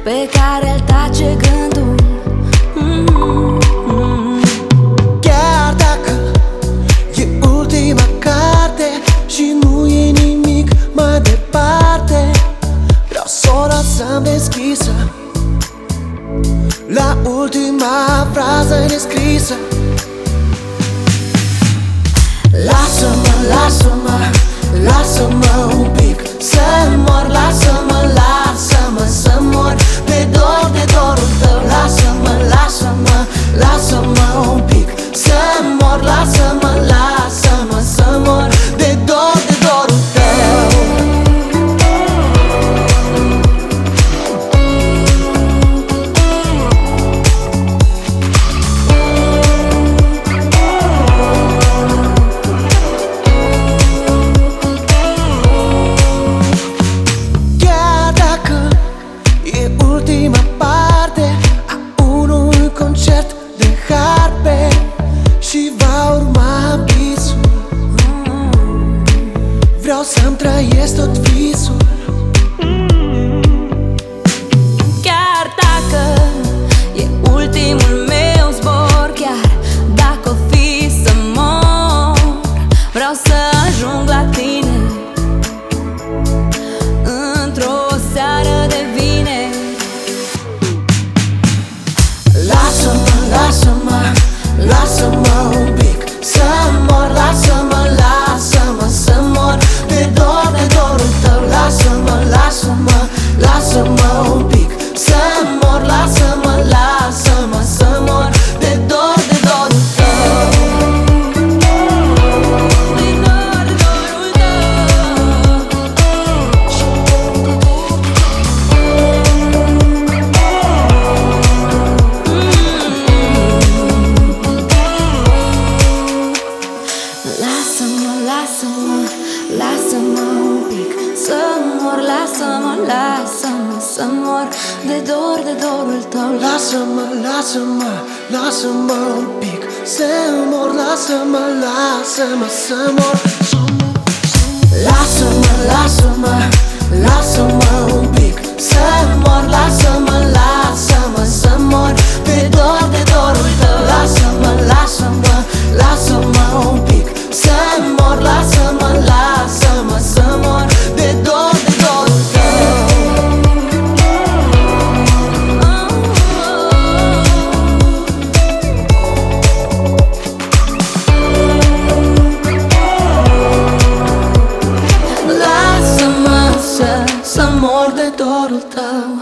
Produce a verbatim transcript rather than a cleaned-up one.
pe care îl tace gândul. mm-hmm. Chiar dacă e ultima carte și nu e nimic mai departe, vreau să o lăsăm deschisă la ultima frază nescrisă. Lasă-mă, lasă-mă, lasă-mă un pic să mor. Lasă-mă, lasă-mă să mor de dor, de dorul tău. Lasă-mă, lasă-mă, lasă-mă un pic să mor. Lasă-mă, lasă-mă să mor de dor, de dorul tău. Ultima parte a unui concert de harpe și va urma visul. Vreau să-mi trăiesc tot visul. Chiar dacă e ultimul meu zbor, chiar dacă o fi să mor, vreau să ajung la tine într-o seară de vineri. Lasă-mă, lasă-mă, lasă-mă un pic să mor. Lasă-mă, lasă-mă să mor de dor, de dorul tău. Lasă-mă, lasă-mă, lasă-mă un pic să mor. Lasă-mă, lasă-mă să mor de dor, de dorul tău. De dor, de dorul Lasă-mă, lasă-mă, lasă-mă un pic să mor. Lasă-mă, lasă-mă să mor de dor, de dorul tău. Lasă-mă, lasă-mă, lasă-mă un pic să mor. Lasă-mă, lasă-mă să mor. Lasă-mă, lasă-mă, lasă-mă un pic să mor. Lasă-mă, lasă-mă să mor de dor, de dorul tău. Lasă-mă, lasă-mă, lasă-mă un pic să mor. Lasă-mă, lasă-mă să mor de dor, de dorul tău. Lasă-mă să, să mor de dorul tău.